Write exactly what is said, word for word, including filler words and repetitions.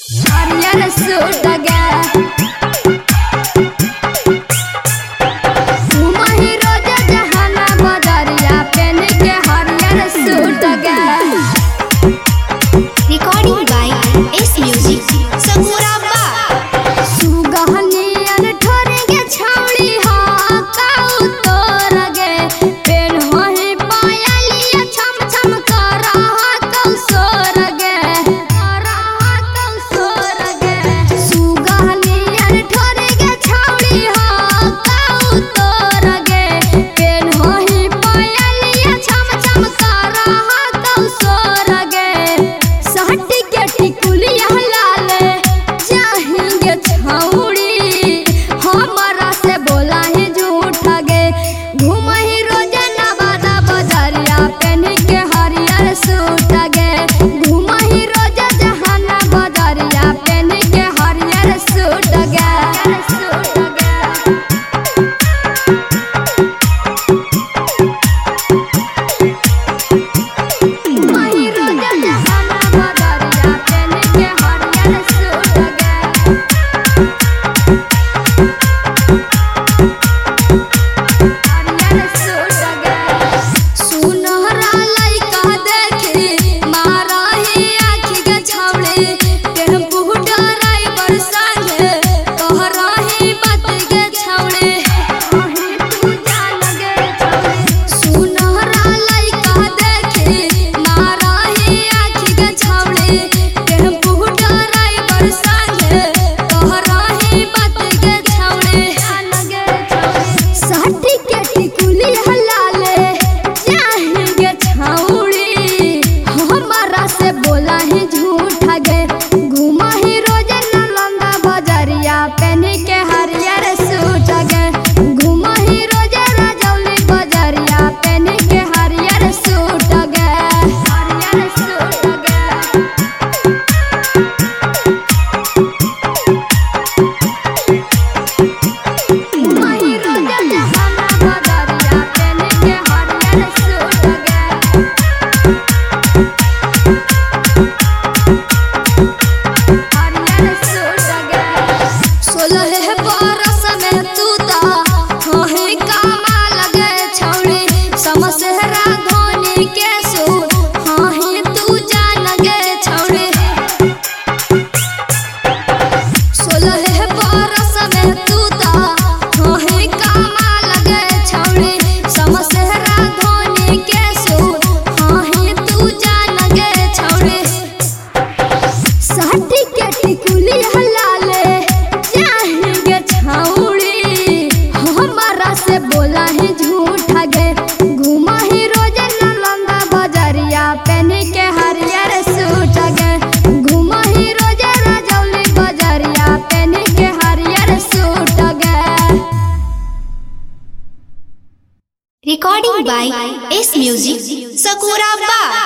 हरियर सूट गे घुमही रोज जहाना बदरिया पेन के हरियर सूट गे। Recording by S Music, Sakuraba. सुगहनियन ठोरेगे छावड़ी हा काऊ तोर गे पेन होही पायलिया छम छम करा कौ सोर गे करा कौ सोर गे। सुगहनियन ठोरेगे छावड़ी हा काऊ तोर गे पेन होही पायलिया छम छम करा कौ सोर गे। सहट के टिकुलिया लाले जाहेंगे छाउड़ी हमारा से बोला ही झूठ गे घुमही रोज नवादा बजरिया पेन के हरियर सूट गे घुमही रोज जहाना बजरिया पेन के हरियर सूट गे सूट गे। घुमही रोज जहाना बजरिया पेन के हरियर सूट गे। हरियर सूट गे सुनहरा लइका देखी मारही आँखि के छावड़ी टेम्पू ड्राइवर संगे कहरही बात गे छावड़ी कहीं तू जान गे छावड़ी। सुनहरा लइका देखी मारही आँखि के छावड़ी टेम्पू ड्राइवर संगे कहरही बात गे छावड़ी जान गे छावड़ी। साटी के टिकुली हलाले जाहेंगे छाउड़ी हमारा से बोला ही झूठ गे घुमही रोज नालंदा बजरिया पेन के हरियर सूट गे घुमही रोज राजौली बजरिया पेन के हरियर सूट गे हरियर सूट गे। घुमही रोज जहाना बजरिया पेन के हरियर सूट गे। हरियर सूट गे सोलह बरस में तू ता होही कामा लगे छौड़ी समसहरा धोनी के सूट होही तू जान गे छौड़ी। सोलह बरस में तू ता होही कामा लगे छौड़ी समसहरा धोनी के सूट होही तू जान गे छौड़ी। साटी के टिकुली हलाले जाहेंगे छाउड़ी हमारा से बोला ही झूठ गे घुमही रोज नालंदा बजरिया पेन के हरियर सूट गे घुमही रोज राजौली बजरिया पेन के हरियर सूट गे। Recording by S Music, Sakuraba.